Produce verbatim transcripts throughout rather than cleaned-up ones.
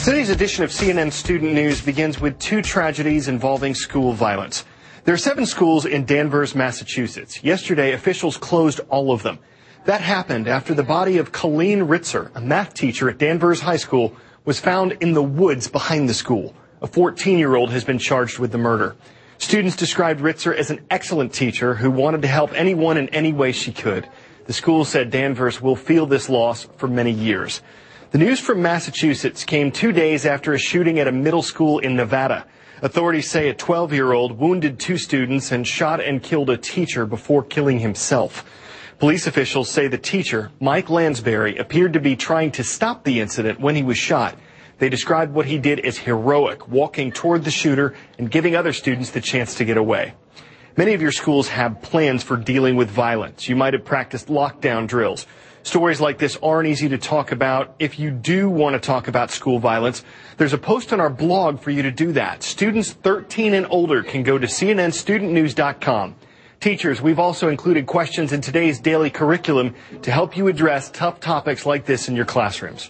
Today's edition of C N N Student News begins with two tragedies involving school violence. There are seven schools in Danvers, Massachusetts. Yesterday, officials closed all of them. That happened after the body of Colleen Ritzer, a math teacher at Danvers High School, was found in the woods behind the school. A fourteen-year-old has been charged with the murder. Students described Ritzer as an excellent teacher who wanted to help anyone in any way she could. The school said Danvers will feel this loss for many years. The news from Massachusetts came two days after a shooting at a middle school in Nevada. Authorities say a twelve-year-old wounded two students and shot and killed a teacher before killing himself. Police officials say the teacher, Mike Lansbury, appeared to be trying to stop the incident when he was shot. They described what he did as heroic, walking toward the shooter and giving other students the chance to get away. Many of your schools have plans for dealing with violence. You might have practiced lockdown drills. Stories like this aren't easy to talk about. If you do want to talk about school violence, there's a post on our blog for you to do that. Students thirteen and older can go to C N N student news dot com. Teachers, we've also included questions in today's daily curriculum to help you address tough topics like this in your classrooms.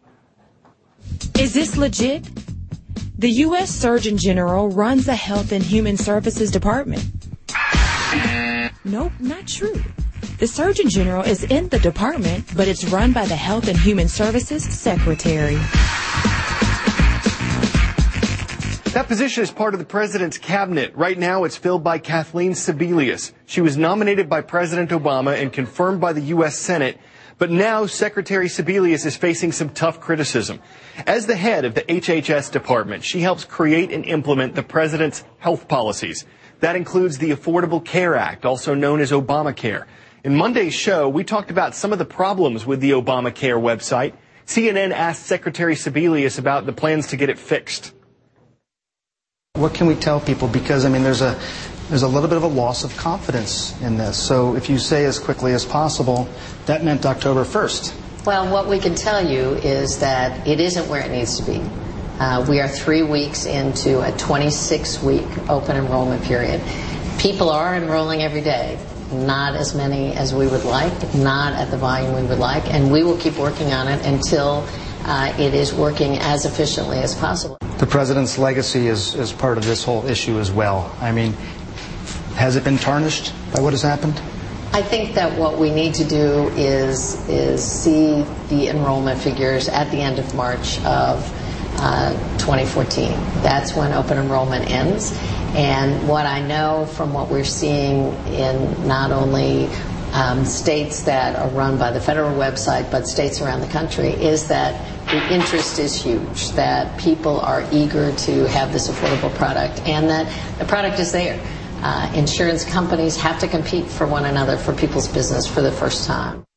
Is this legit? The U S Surgeon General runs the Health and Human Services Department. Nope, not true. The Surgeon General is in the department, but it's run by the Health and Human Services Secretary. That position is part of the president's cabinet. Right now, it's filled by Kathleen Sebelius. She was nominated by President Obama and confirmed by the U S Senate. But now Secretary Sebelius is facing some tough criticism. As the head of the H H S department, she helps create and implement the president's health policies. That includes the Affordable Care Act, also known as Obamacare. In Monday's show, we talked about some of the problems with the Obamacare website. C N N asked Secretary Sebelius about the plans to get it fixed. What can we tell people? Because, I mean, there's a there's a little bit of a loss of confidence in this. So if you say as quickly as possible, that meant October first. Well, what we can tell you is that it isn't where it needs to be. Uh, we are three weeks into a twenty-six week open enrollment period. People are enrolling every day. Not as many as we would like, not at the volume we would like, and we will keep working on it until uh, it is working as efficiently as possible. The president's legacy is, is part of this whole issue as well. I mean, has it been tarnished by what has happened? I think that what we need to do is is see the enrollment figures at the end of March of uh, twenty fourteen. That's when open enrollment ends. And what I know from what we're seeing in not only um, states that are run by the federal website, but states around the country, is that the interest is huge, that people are eager to have this affordable product, and that the product is there. Uh, insurance companies have to compete for one another for people's business for the first time.